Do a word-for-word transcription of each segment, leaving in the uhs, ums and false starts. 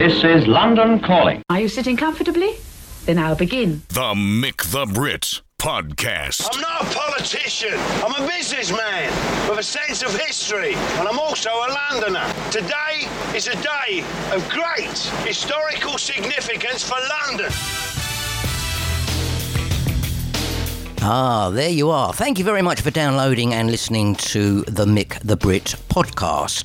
This is London Calling. Are you sitting comfortably? Then I'll begin. The Mick the Brit Podcast. I'm not a politician. I'm a businessman with a sense of history, and I'm also a Londoner. Today is a day of great historical significance for London. Ah, there you are. Thank you very much for downloading and listening to the Mick the Brit Podcast.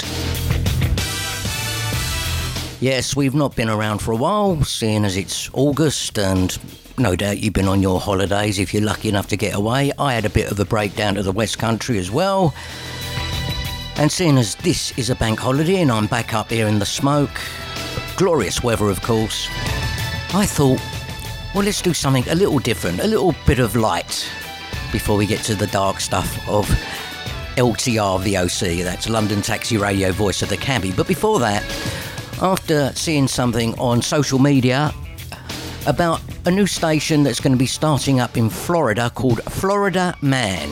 Yes, we've not been around for a while, seeing as it's August, and no doubt you've been on your holidays if you're lucky enough to get away. I had a bit of a break down to the West Country as well. And seeing as this is a bank holiday and I'm back up here in the smoke, glorious weather of course, I thought, well, let's do something a little different, a little bit of light before we get to the dark stuff of L T R V O C, that's London Taxi Radio Voice of the Cabbie. But before that, after seeing something on social media about a new station that's going to be starting up in Florida called Florida Man.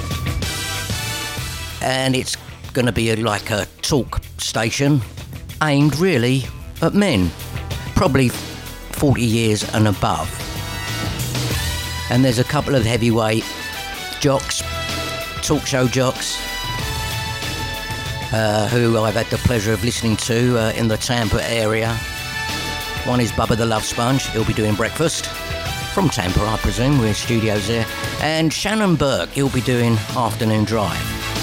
And it's going to be like a talk station aimed really at men, probably forty years and above. And there's a couple of heavyweight jocks, talk show jocks, uh, who I've had the pleasure of listening to uh, in the Tampa area. One is Bubba the Love Sponge. He'll be doing breakfast from Tampa, I presume. We're studios there. And Shannon Burke. He'll be doing afternoon drive.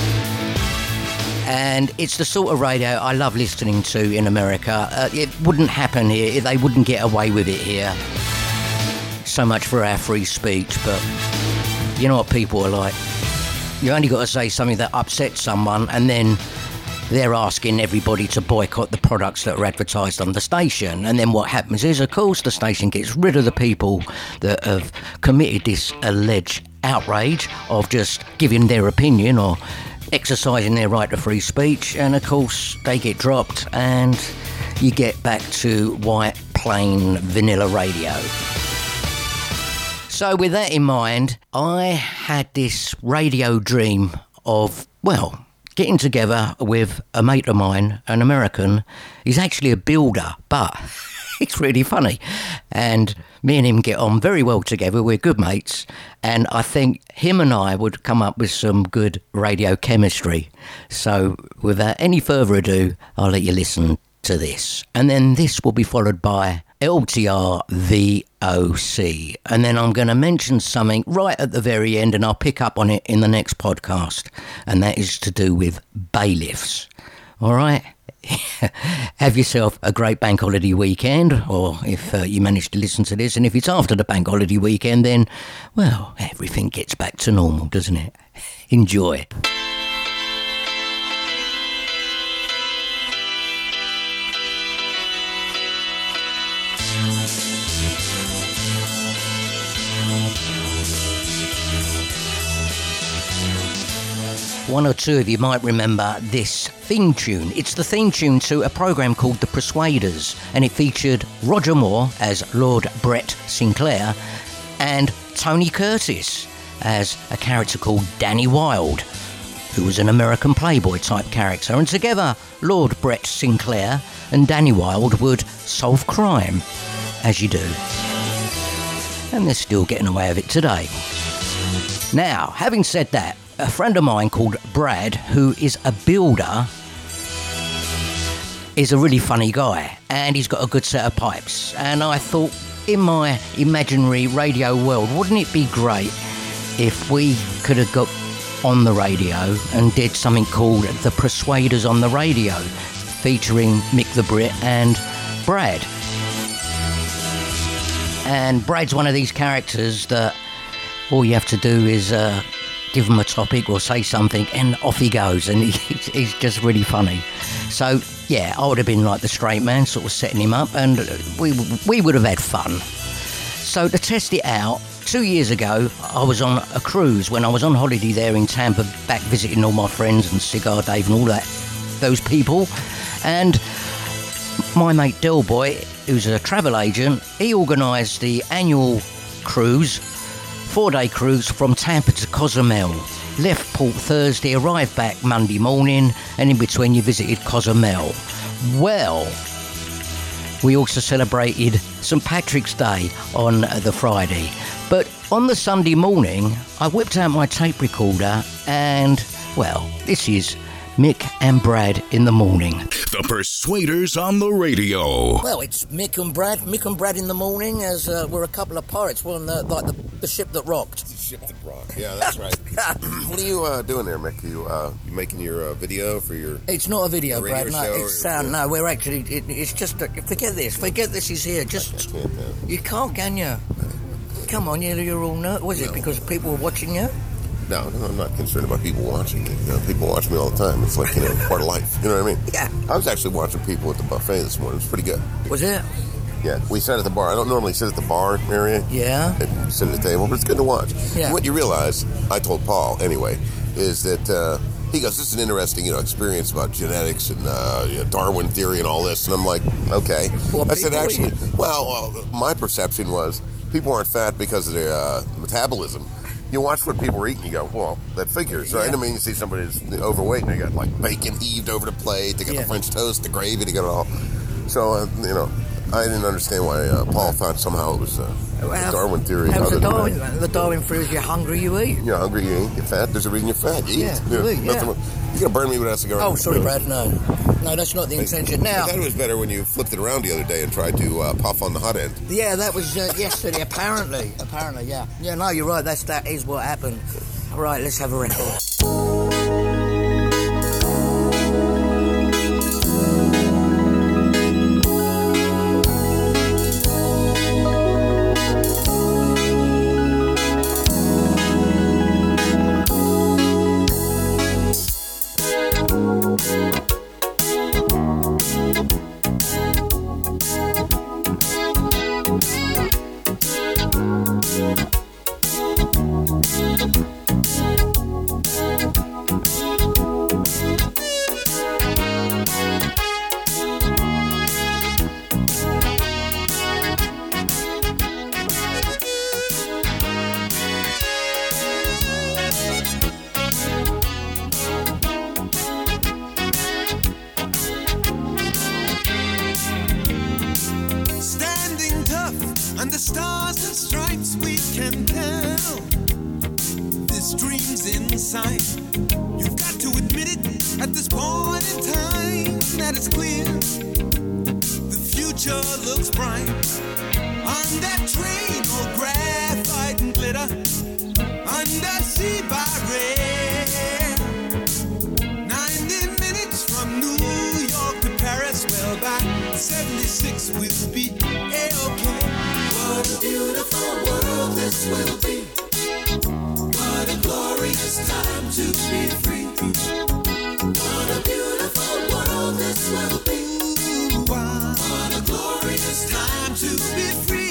And it's the sort of radio I love listening to in America. Uh, it wouldn't happen here. They wouldn't get away with it here. So much for our free speech, but you know what people are like. You only got to say something that upsets someone, and then they're asking everybody to boycott the products that are advertised on the station. And then what happens is, of course, the station gets rid of the people that have committed this alleged outrage of just giving their opinion or exercising their right to free speech. And, of course, they get dropped and you get back to white, plain, vanilla radio. So with that in mind, I had this radio dream of, well, getting together with a mate of mine, an American. He's actually a builder, but it's really funny. And me and him get on very well together. We're good mates. And I think him and I would come up with some good radio chemistry. So without any further ado, I'll let you listen to this. And then this will be followed by L T R V O C. And then I'm going to mention something right at the very end, and I'll pick up on it in the next podcast. And that is to do with bailiffs. All right? Have yourself a great bank holiday weekend, or if uh, you manage to listen to this, and if it's after the bank holiday weekend, then, well, everything gets back to normal, doesn't it? Enjoy. One or two of you might remember this theme tune. It's the theme tune to a programme called The Persuaders, and it featured Roger Moore as Lord Brett Sinclair and Tony Curtis as a character called Danny Wilde, who was an American Playboy type character. And together, Lord Brett Sinclair and Danny Wilde would solve crime, as you do. And they're still getting away with it today. Now, having said that, a friend of mine called Brad, who is a builder, is a really funny guy, and he's got a good set of pipes. And I thought, in my imaginary radio world, wouldn't it be great if we could have got on the radio and did something called The Persuaders on the Radio, featuring Mick the Brit and Brad. And Brad's one of these characters that all you have to do is uh, give him a topic or say something and off he goes, and he's, he's just really funny. So yeah, I would have been like the straight man, sort of setting him up, and we we would have had fun. So to test it out, two years ago I was on a cruise when I was on holiday there in Tampa, back visiting all my friends and Cigar Dave and all that, those people. And my mate Delboy, who's a travel agent, he organised the annual cruise, four-day cruise from Tampa to Cozumel. Left port Thursday, arrived back Monday morning, and in between you visited Cozumel. Well, we also celebrated Saint Patrick's Day on the Friday. But on the Sunday morning, I whipped out my tape recorder and, well, this is Mick and Brad in the morning. The Persuaders on the radio. Well, it's Mick and Brad, Mick and Brad in the morning, as uh, we're a couple of pirates. We're on the, like the, the ship that rocked. The ship that rocked. Yeah, that's right. What are you uh, doing there, Mick? You uh, you making your uh, video for your? It's not a video, radio Brad. No, show it's sound. No, we're actually. It, it's just. A, forget this. Forget this is here. Just. I can't, uh, you can't, can you? Come on, you're, you're all nervous. Was it No. because people were watching you? No, no, I'm not concerned about people watching me. You know, people watch me all the time. It's like, you know, part of life. You know what I mean? Yeah. I was actually watching people at the buffet this morning. It was pretty good. Was it? Yeah. We sat at the bar. I don't normally sit at the bar area. Yeah. And sit at the table, but it's good to watch. Yeah. What you realize, I told Paul anyway, is that uh, he goes, this is an interesting, you know, experience about genetics and uh, you know, Darwin theory and all this. And I'm like, okay. Well, I said, people actually, eat. well, uh, my perception was people aren't fat because of their uh, metabolism. You watch what people are eating, you go, well, that figures, right? Yeah. I mean, you see somebody that's overweight, and they got, like, bacon heaved over the plate, they got Yeah. the French toast, the gravy, they got it all. So, uh, you know, I didn't understand why uh, Paul thought somehow it was uh, Well, the how- Darwin theory. How's the other than Darwin? that. The Darwin theory is you're hungry, you eat. You're hungry, you eat, you're fat, there's a reason you're fat, you eat. Yeah, You know, you eat, nothing- yeah. You're going to burn me with that cigar. Oh, sorry, Brad. No, no, that's not the intention. Now, I thought it was better when you flipped it around the other day and tried to uh, puff on the hot end. yeah, that was uh, yesterday. Apparently, apparently, yeah, yeah. No, you're right. That's that is what happened. Right, let's have a record. Standing tough under stars and stripes, we can tell this dream's inside. You've got to admit it at this point in time that it's clear the future looks bright. On that train, all graphite and glitter, undersea by rail. Ninety minutes from New York to Paris, well by seventy-six we'll be A-OK. What a beautiful world this will be. What a glorious time to be free. What a beautiful world this will be. What a glorious time to be free.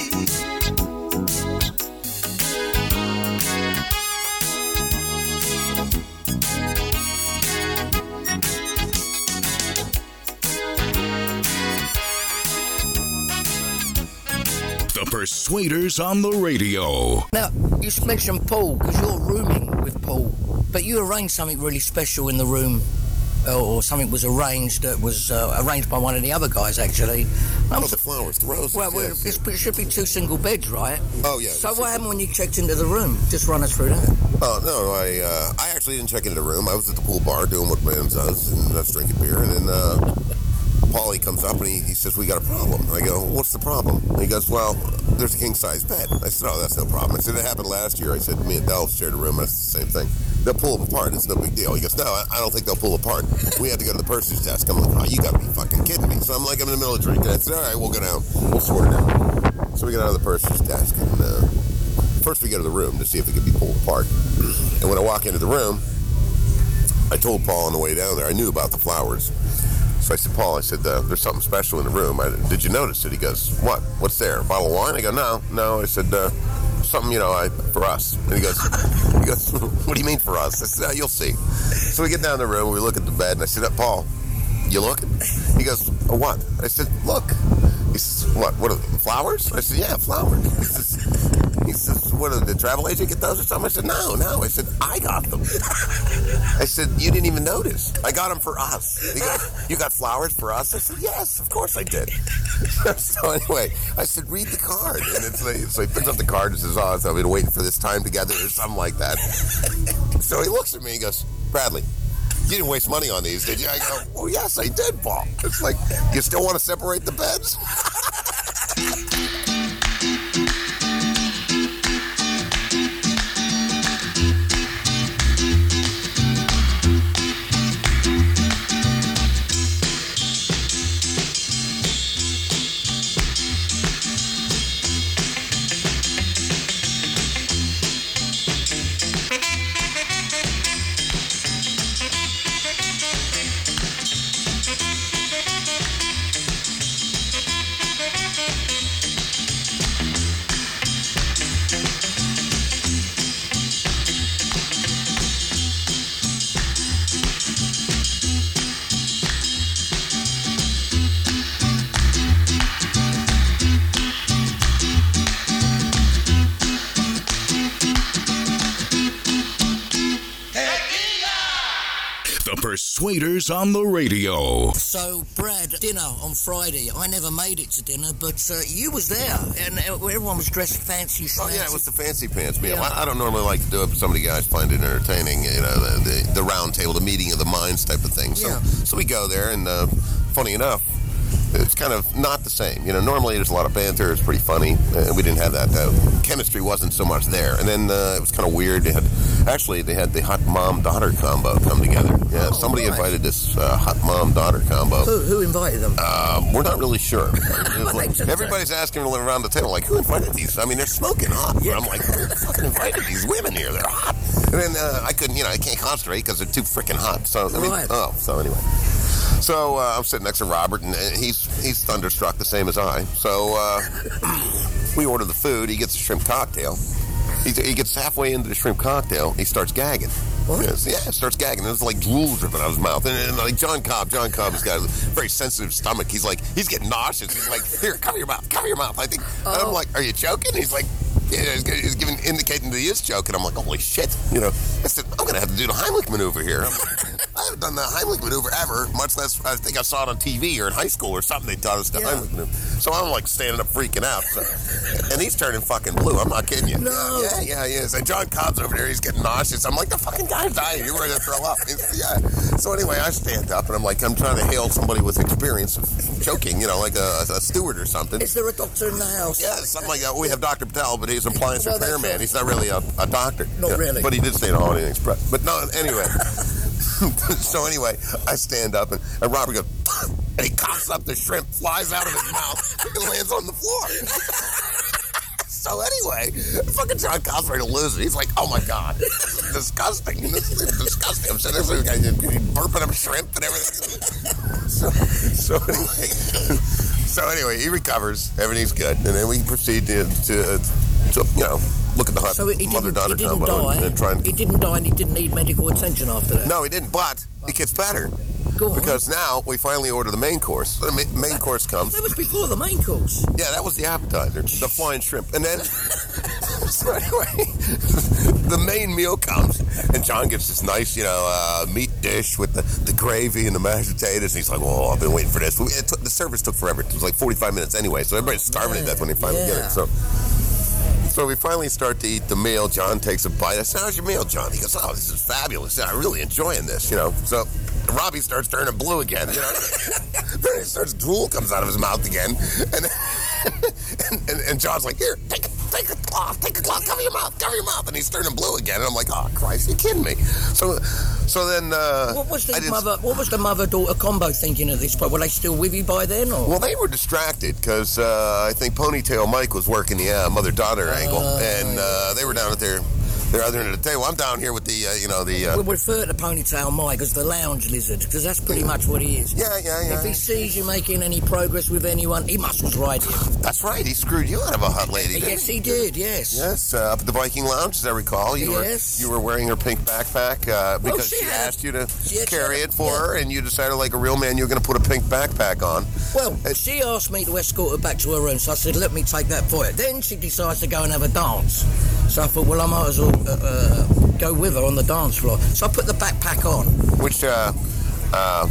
The Persuaders on the radio. Now, you mentioned Paul because you're rooming with Paul, but you arranged something really special in the room, or, or something was arranged that was uh, arranged by one of the other guys, actually. I'm Oh, the flowers, the roses. Well, well yes. it's, it should be two single beds, right? Oh, yeah. So what happened when you checked into the room? Just run us through that. Oh, no, I uh, I actually didn't check into the room. I was at the pool bar doing what man does, and that's drinking beer. And then uh, Paulie comes up and he, he says, we got a problem. And I go, what's the problem? And he goes, well, there's a king-size bed. I said, oh, that's no problem. I said, it happened last year. I said, me and Del shared a room, and it's the same thing. They'll pull them apart. It's no big deal. He goes, no, I, I don't think they'll pull apart. We had to go to the purser's desk. I'm like, oh, you got to be fucking kidding me. So I'm like, I'm in the middle of drinking. I said, all right, we'll go down. We'll sort it out. So we get out of the purser's desk, and uh, first we go to the room to see if it could be pulled apart. And when I walk into the room, I told Paul on the way down there, I knew about the flowers. So I said, Paul, I said, uh, there's something special in the room. I, did you notice it? He goes, what? What's there? A bottle of wine? I go, no, no. I said, uh, something, you know, I, for us. And he goes, he goes, what do you mean for us? I said, oh, you'll see. So we get down the room, we look at the bed, and I said, Paul, you looking? He goes, oh, what? I said, look. He says, what? What are they, flowers? I said, yeah, flowers. He says, He says, what, did the travel agent get those or something? I said, no, no. I said, I got them. I said, you didn't even notice. I got them for us. He goes, you got flowers for us? I said, yes, of course I did. So anyway, I said, read the card. And it's like, so he picks up the card and says, oh, so I've been waiting for this time together or something like that. So he looks at me and goes, Bradley, you didn't waste money on these, did you? I go, oh, yes, I did, Paul. It's like, you still want to separate the beds? Persuaders on the radio. So, Brad, dinner on Friday. I never made it to dinner, but uh, you was there, and everyone was dressed fancy. Oh, yeah, it was the fancy pants meal. Yeah. I, I don't normally like to do it, but some of the guys find it entertaining, you know, the, the, the round table, the meeting of the minds type of thing. So, yeah. so we go there, and uh, funny enough, it's kind of not the same. You know, normally there's a lot of banter. It's pretty funny. And we didn't have that. Uh, chemistry wasn't so much there. And then uh, it was kind of weird. They had, actually, they had the hot mom-daughter combo come together. Yeah, oh, somebody right. invited this uh, hot mom-daughter combo. Who, who invited them? Uh, we're not really sure. Like, everybody's asking around the table, like, who invited these? I mean, they're smoking hot. Yeah. I'm like, who fucking invited these women here? They're hot. And then uh, I couldn't, you know, I can't concentrate because they're too freaking hot. So, I mean, right. oh, so anyway. So uh, I'm sitting next to Robert, and he's he's thunderstruck the same as I. So uh, we order the food. He gets a shrimp cocktail. He, he gets halfway into the shrimp cocktail. He starts gagging. What? Yes, yeah, starts gagging. There's like drool dripping out of his mouth. And, and like John Cobb, John Cobb has got a very sensitive stomach. He's like, he's getting nauseous. He's like, here, cover your mouth, cover your mouth. I think. Oh. And I'm like, are you joking? He's like, yeah, he's, he's giving, indicating that he is joking. I'm like, holy shit. You know, I said, I'm going to have to do the Heimlich maneuver here. I haven't done the Heimlich maneuver ever, much less, I think I saw it on T V or in high school or something. They taught us the yeah. Heimlich maneuver. So I'm like standing up freaking out. So. And he's turning fucking blue. I'm not kidding you. No. Yeah, yeah, he is. And John Cobb's over there. He's getting nauseous. I'm like, the fucking guy's dying. You're ready to throw up. Yeah. So anyway, I stand up and I'm like, I'm trying to hail somebody with experience of choking, you know, like a, a steward or something. Is there a doctor in the house? Yeah, something like that. We have Doctor Patel, but he's an appliance well, repairman. He's not really a, a doctor. Not yeah. really. But he did stay at Holiday Inn Express. But no, anyway. So anyway, I stand up and, and Robert goes, and he coughs up the shrimp, flies out of his mouth, and lands on the floor. So anyway, fucking John Cobb's ready to lose it. He's like, oh my God, this is disgusting. This is disgusting. I'm sitting there, guy burping up shrimp and everything. So, so anyway, so anyway, he recovers. Everything's good. And then we proceed to, to, to you know, look at the hot so he mother-daughter didn't, he didn't combo. die. And try and, he didn't die and he didn't need medical attention after that. No, he didn't, but it gets better. Go on. Because now we finally order the main course. The ma- main course comes. That was before the main course. Yeah, that was the appetizer, the flying shrimp. And then, so anyway, the main meal comes, and John gets this nice, you know, uh, meat dish with the, the gravy and the mashed potatoes. And he's like, oh, I've been waiting for this. It took, the service took forever. It was like forty-five minutes anyway, so everybody's starving yeah. to death when they finally yeah. get it. So. So we finally start to eat the meal. John takes a bite. I said, how's your meal, John? He goes, oh, this is fabulous. I'm really enjoying this, you know. So Robbie starts turning blue again, you know. Then he starts, drool comes out of his mouth again. And and, and, and John's like, here, take a, take a cloth, take a cloth, cover your mouth, cover your mouth. And he's turning blue again. And I'm like, oh, Christ, you kidding me? So so then... Uh, what was the mother What was the mother-daughter combo thinking at this point? Were they still with you by then? Or? Well, they were distracted because uh, I think Ponytail Mike was working the uh, mother-daughter uh, angle. And uh, they were down at their They're other end of the table. I'm down here with the, uh, you know, the... Uh, We'll refer to Ponytail Mike as the lounge lizard, because that's pretty much what he is. Yeah, yeah, yeah. If he sees you making any progress with anyone, he muscles right in. That's right. He screwed you out of a hot lady. didn't Yes, he did, yes. Yes, uh, up at the Viking Lounge, as I recall. You Yes. were you were wearing her pink backpack uh, Well, because she she had- asked you to she had- carry it for yeah. her, and you decided, like a real man, you were going to put a pink backpack on. Well, she asked me to escort her back to her room, so I said, let me take that for her. Then she decides to go and have a dance. So I thought, well, I might as well uh, uh, go with her on the dance floor. So I put the backpack on. Which, uh, uh,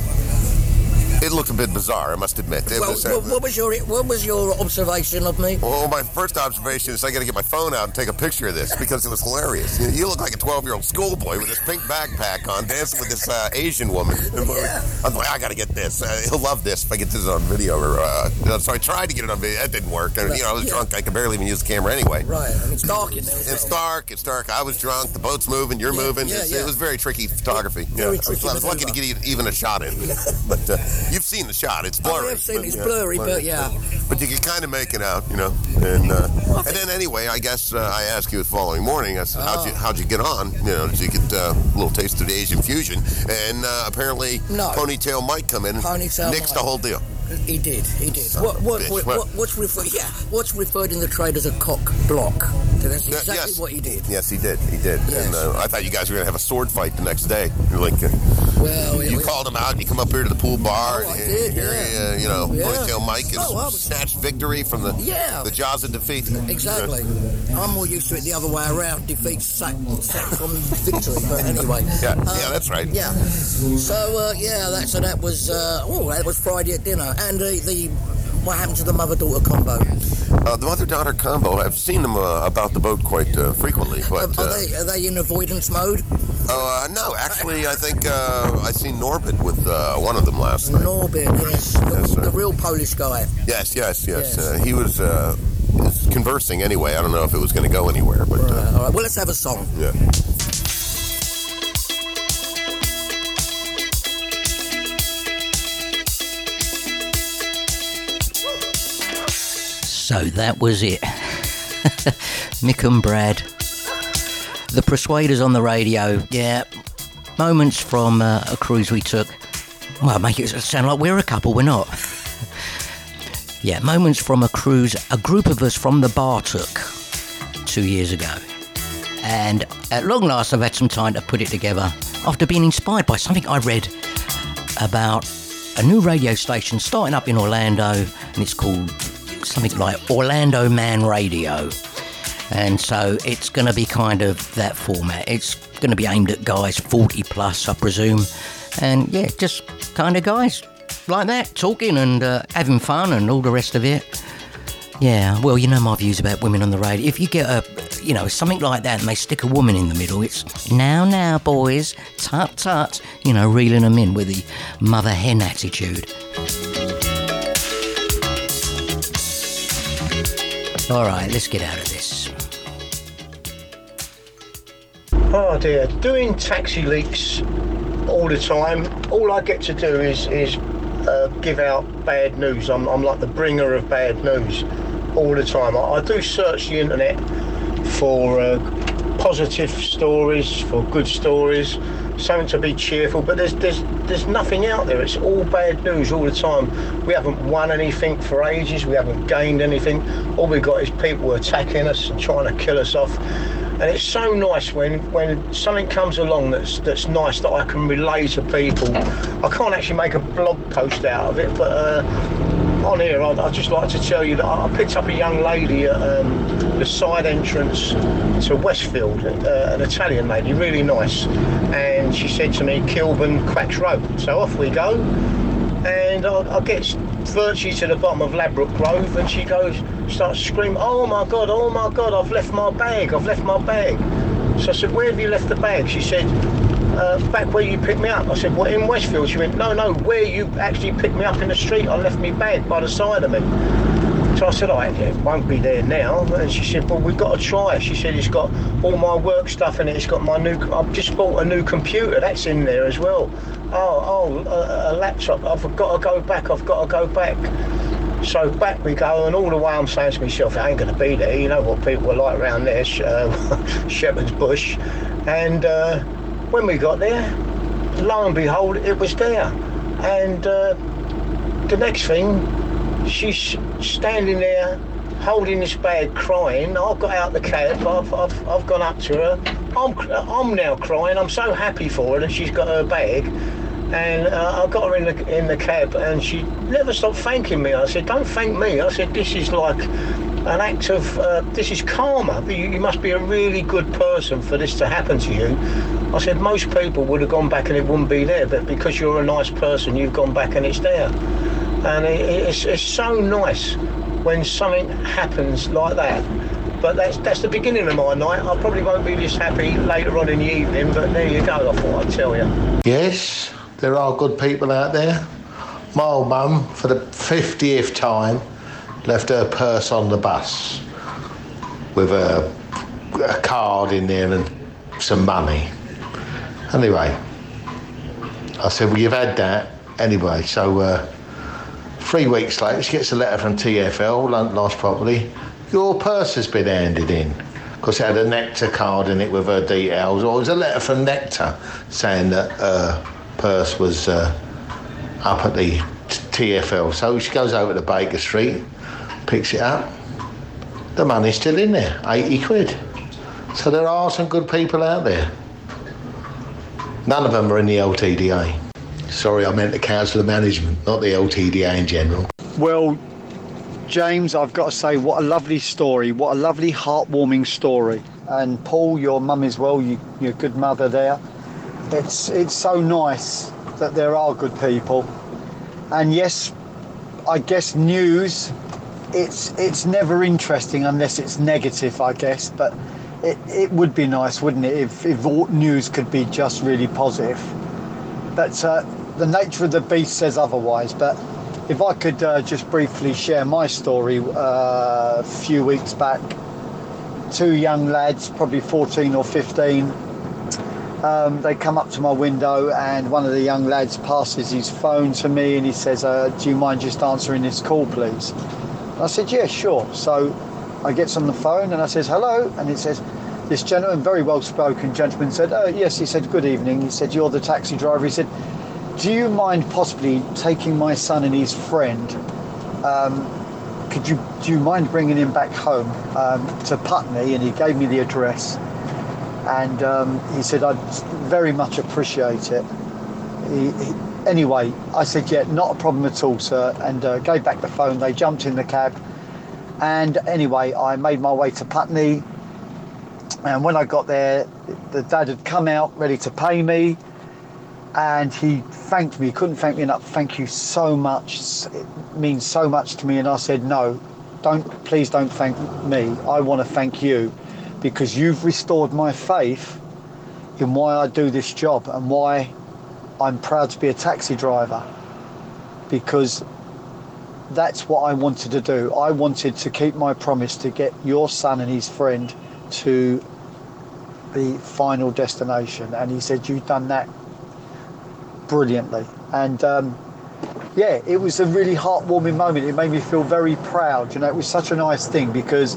it looked a bit bizarre, I must admit. It Well, was, uh, what, what was your what was your observation of me? Well, my first observation is I got to get my phone out and take a picture of this because it was hilarious. You, you look like a twelve-year-old schoolboy with this pink backpack on, dancing with this uh, Asian woman. Yeah. I'm like, I got to get this. Uh, he'll love this if I get this on video. Or, uh, you know, so I tried to get it on video. That didn't work. And, you know, I was Yeah. drunk. I could barely even use the camera anyway. Right, and it's dark in there as It's well. dark. It's dark. I was drunk. The boat's moving. You're Yeah, moving. yeah, It's- yeah. It was very tricky photography. Very yeah. I was- tricky I was lucky to maneuver. get even a shot in. But uh, you've seen the shot. It's blurry. Oh, I've seen but, it. It's yeah, blurry, but yeah. But you can kind of make it out, you know. And uh, and then anyway, I guess uh, I asked you the following morning. I said, how'd you how'd you get on? You know, did you get uh, a little taste of the Asian fusion? And uh, apparently, No. Ponytail Mike come in, Ponytail nixed Mike. the whole deal. He did, he did. Son What, of a what, bitch. what, Well- what, what's referred? Yeah, what's referred in the trade as a cock block. So that's Yeah, exactly yes. what he did. Yes, he did. He did. Yes. And uh, I thought you guys were gonna have a sword fight the next day. You're like, uh, Well, you it- called him out, and you come up here to the pool bar, Oh, I and did, here, yeah. uh, you know, Yeah. Ponytail Mike has Oh, I was- snatched victory from the Yeah. the jaws of defeat. Exactly. I'm more used to it the other way around. Defeat sack, sack from victory. But anyway. Yeah, Uh, yeah, that's right. Yeah. So uh, yeah, that so that was uh, oh that was Friday at dinner, and the, the what happened to the mother-daughter combo? Uh, the mother-daughter combo. I've seen them uh, about the boat quite uh, frequently, but are uh, they are they in avoidance mode? uh, no, actually, I think uh, I seen Norbit with uh, one of them last night. Norbit, yes, the, Yes, sir. the real Polish guy. Yes, yes, yes. Yes. Uh, he was uh, was conversing anyway. I don't know if it was going to go anywhere, but uh, Right, all right. Well, let's have a song. yeah. So that was it. Mick and Brad. The Persuaders on the radio. Yeah. Moments from uh, a cruise we took. Well, make it sound like we're a couple. We're not. Yeah, moments from a cruise a group of us from the bar took two years ago. And at long last, I've had some time to put it together after being inspired by something I read about a new radio station starting up in Orlando, and it's called something like Orlando Man Radio. And so it's going to be kind of that format. It's going to be aimed at guys forty plus, I presume. And yeah, just kind of guys like that, talking and uh, having fun and all the rest of it. Yeah, well, you know my views about women on the radio. If you get a, you know, something like that and they stick a woman in the middle, it's now, now, boys, tut, tut, you know, reeling them in with the mother hen attitude. All right, let's get out of this. Oh dear, doing taxi leaks all the time. All I get to do is is uh, give out bad news. I'm, I'm like the bringer of bad news all the time. I, I do search the internet for uh, positive stories, for good stories, something to be cheerful, but there's there's there's nothing out there. It's all bad news all the time. We haven't won anything for ages, we haven't gained anything. All we've got is people attacking us and trying to kill us off. And it's so nice when, when something comes along that's that's nice that I can relay to people. I can't actually make a blog post out of it, but uh, on here I'd, I'd just like to tell you that I picked up a young lady at um, the side entrance to Westfield, uh, an Italian lady, really nice. And she said to me, Kilburn Quacks Road. So off we go. And I, I get virtually to the bottom of Ladbroke Grove, and she goes, starts screaming, oh my God, oh my God, I've left my bag, I've left my bag. So I said, where have you left the bag? She said, uh, back where you picked me up. I said, what, in Westfield? She went, no, no, where you actually picked me up in the street, I left my bag by the side of me. So I said, oh, it won't be there now. And she said, well, we've got to try. She said, it's got all my work stuff in it. It's got my new, I've just bought a new computer. That's in there as well. Oh, oh, a, a laptop. I've got to go back. I've got to go back. So back we go, and all the way I'm saying to myself, I ain't going to be there. You know what people are like around there, uh, Shepherd's Bush. And uh, when we got there, lo and behold, it was there. And uh, the next thing, she's standing there, holding this bag, crying. I've got out the cab, I've, I've, I've gone up to her. I'm, I'm now crying, I'm so happy for her that she's got her bag. And uh, I got her in the in the cab, and she never stopped thanking me. I said, don't thank me. I said, this is like an act of, uh, this is karma. You, you must be a really good person for this to happen to you. I said, most people would have gone back and it wouldn't be there, but because you're a nice person, you've gone back and it's there. And it, it's, it's so nice when something happens like that. But that's that's the beginning of my night. I probably won't be this happy later on in the evening, but there you go, I thought I'd tell you. Yes, there are good people out there. My old mum, for the fiftieth time, left her purse on the bus with a, a card in there and some money. Anyway, I said, well, you've had that. Anyway, so uh, three weeks later, she gets a letter from T F L, London Lost Property. Your purse has been handed in, because it had a Nectar card in it with her details, or it was a letter from Nectar saying that her purse was uh, up at the T F L. So she goes over to Baker Street, picks it up. The money's still in there, eighty quid. So there are some good people out there. None of them are in the L T D A. Sorry, I meant the Council of Management, not the L T D A in general. Well, James, I've got to say, what a lovely story, what a lovely heartwarming story. And Paul, your mum as well, you, you're a good mother there. It's it's so nice that there are good people. And yes, I guess news, it's it's never interesting unless it's negative, I guess. But it, it would be nice, wouldn't it, if, if all news could be just really positive. But uh, the nature of the beast says otherwise. But if I could uh, just briefly share my story, uh, a few weeks back, two young lads, probably fourteen or fifteen, um, they come up to my window, and one of the young lads passes his phone to me, and he says, uh, do you mind just answering this call, please? And I said, yeah, sure. So I get on the phone and I says, hello, and it says, this gentleman, very well-spoken gentleman, said, oh, yes, he said, good evening. He said, you're the taxi driver. He said, do you mind possibly taking my son and his friend, um, could you, do you mind bringing him back home um, to Putney? And he gave me the address. And um, he said, I'd very much appreciate it. He, he, anyway, I said, yeah, not a problem at all, sir, and uh, gave back the phone. They jumped in the cab. And anyway, I made my way to Putney. And when I got there, the dad had come out ready to pay me. And he thanked me, couldn't thank me enough. Thank you so much. It means so much to me. And I said, no, don't, please don't thank me. I want to thank you, because you've restored my faith in why I do this job and why I'm proud to be a taxi driver, because that's what I wanted to do. I wanted to keep my promise to get your son and his friend to the final destination. And he said, you've done that brilliantly. And um, yeah, it was a really heartwarming moment. It made me feel very proud. You know, it was such a nice thing, because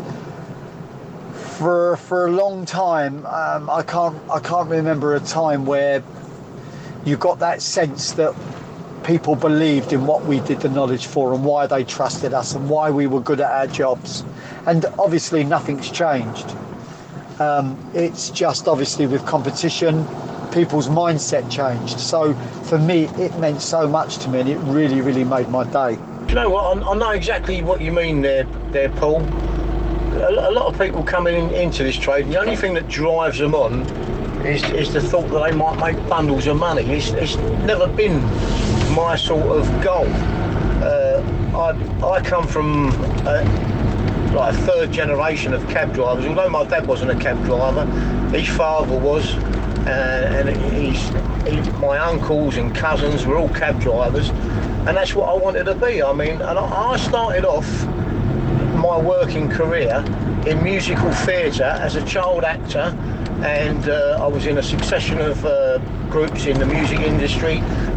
for for a long time, um, I can't I can't remember a time where you got that sense that people believed in what we did the knowledge for, and why they trusted us, and why we were good at our jobs. And obviously nothing's changed. Um, it's just obviously with competition, people's mindset changed. So for me, it meant so much to me, and it really, really made my day. Do you know what? I, I know exactly what you mean there, there, Paul. A, a lot of people coming in, into this trade, the only thing that drives them on is, is the thought that they might make bundles of money. It's, it's never been my sort of goal. Uh, I, I come from uh, like a third generation of cab drivers. Although my dad wasn't a cab driver, his father was. Uh, and he's, he, my uncles and cousins were all cab drivers, and that's what I wanted to be. I mean, and I, I started off my working career in musical theatre as a child actor, and uh, I was in a succession of uh, groups in the music industry,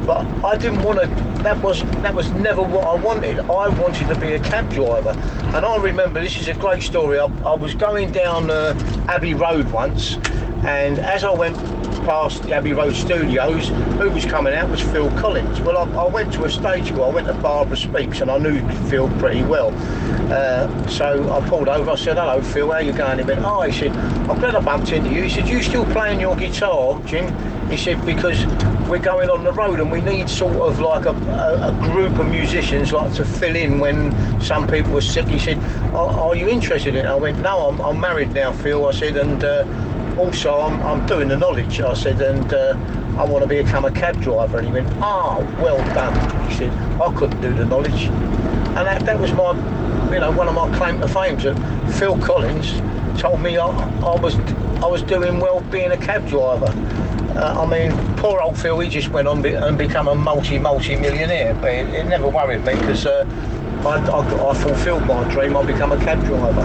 but I didn't want to. That was that was never what I wanted. I wanted to be a cab driver, and I remember this is a great story. I, I was going down uh, Abbey Road once, and as I went past the Abbey Road Studios, who was coming out was Phil Collins. Well, I, I went to a stage school. I went to Barbara Speaks, and I knew Phil pretty well. Uh, so I pulled over. I said, "Hello, Phil. How you going?" He went, "Oh," he said, "I'm glad I bumped into you." He said, "You still playing your guitar, Jim?" He said, "Because we're going on the road and we need sort of like a, a, a group of musicians like to fill in when some people were sick." He said, "Are, are you interested in it?" I went, "No, I'm, I'm married now, Phil." I said, "And uh, also I'm, I'm doing the knowledge." I said, "And uh, I want to become a cab driver." And he went, "Ah, well done." He said, "I couldn't do the knowledge." And that, that was my, you know, one of my claim to fame, that Phil Collins told me I, I was I was doing well being a cab driver. Uh, I mean, poor old Phil, he just went on be- and become a multi, multi-millionaire, but it, it never worried me because uh, I, I, I fulfilled my dream. I become a cab driver.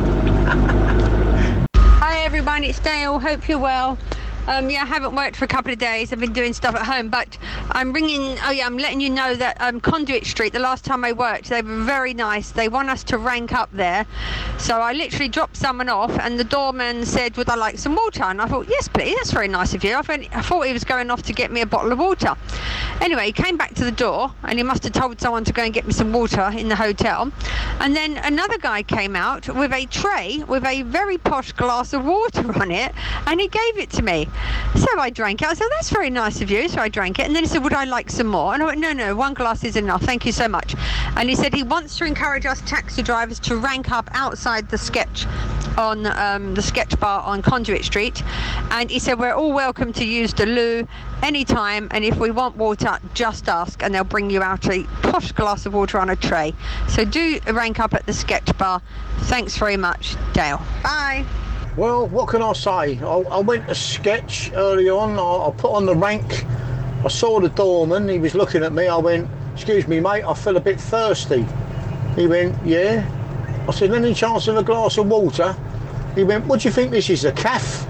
Hi everyone, it's Dale. Hope you're well. Um, yeah, I haven't worked for a couple of days. I've been doing stuff at home, but I'm ringing. Oh yeah, I'm letting you know that um, Conduit Street. The last time I worked, they were very nice. They want us to rank up there, so I literally dropped someone off, and the doorman said, "Would I like some water?" And I thought, "Yes, please. That's very nice of you." I thought, I thought he was going off to get me a bottle of water. Anyway, he came back to the door, and he must have told someone to go and get me some water in the hotel. And then another guy came out with a tray with a very posh glass of water on it, and he gave it to me. So I drank it. I said, "That's very nice of you." So I drank it, and then he said, "Would I like some more?" And I went, "No, no, one glass is enough. Thank you so much." And he said he wants to encourage us taxi drivers to rank up outside the sketch on um, the sketch bar on Conduit Street. And he said we're all welcome to use the loo anytime, and if we want water, just ask, and they'll bring you out a posh glass of water on a tray. So do rank up at the sketch bar. Thanks very much, Dale. Bye. Well, what can I say? I, I went to sketch early on. I, I put on the rank. I saw the doorman. He was looking at me. I went, "Excuse me, mate, I feel a bit thirsty." He went, "Yeah." I said, "Any chance of a glass of water?" He went, "What do you think this is, a caff?"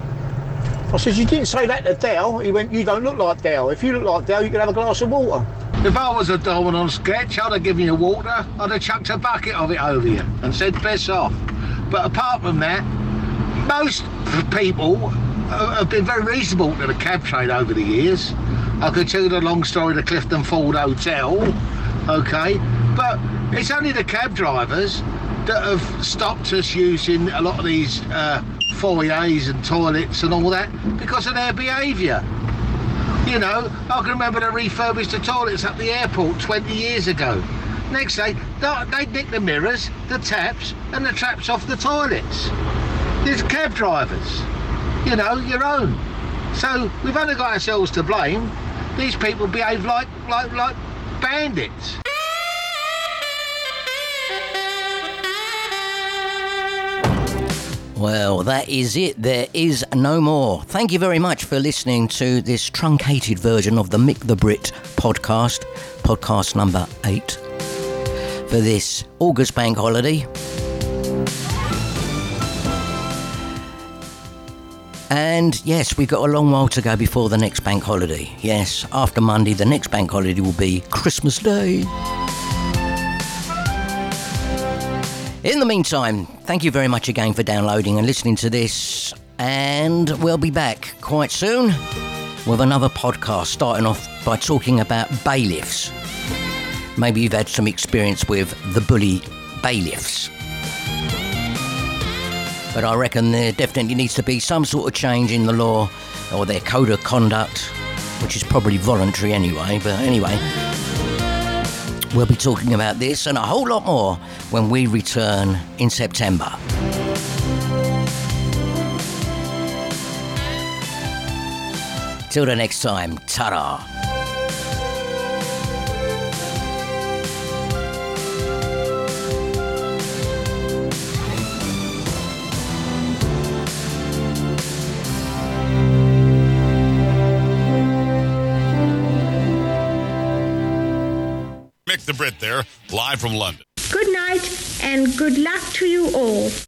I said, "You didn't say that to Dale." He went, "You don't look like Dale. If you look like Dale, you could have a glass of water." If I was a doorman on sketch, I'd have given you water. I'd have chucked a bucket of it over you and said, "Piss off." But apart from that, most people have been very reasonable to the cab trade over the years. I could tell you the long story of the Clifton Ford Hotel, okay, but it's only the cab drivers that have stopped us using a lot of these uh, foyers and toilets and all that because of their behaviour. You know, I can remember they refurbished the toilets at the airport twenty years ago. Next day, they'd nick the mirrors, the taps, and the traps off the toilets. There's cab drivers, you know, your own. So we've only got ourselves to blame. These people behave like like like bandits. Well, that is it. There is no more. Thank you very much for listening to this truncated version of the Mick the Brit podcast, podcast number eight, for this August bank holiday. And yes, we've got a long while to go before the next bank holiday. Yes, after Monday, the next bank holiday will be Christmas Day. In the meantime, thank you very much again for downloading and listening to this. And we'll be back quite soon with another podcast, starting off by talking about bailiffs. Maybe you've had some experience with the bully bailiffs. But I reckon there definitely needs to be some sort of change in the law or their code of conduct, which is probably voluntary anyway. But anyway, we'll be talking about this and a whole lot more when we return in September. Till the next time, ta-da! Mick the Brit there, live from London. Good night and good luck to you all.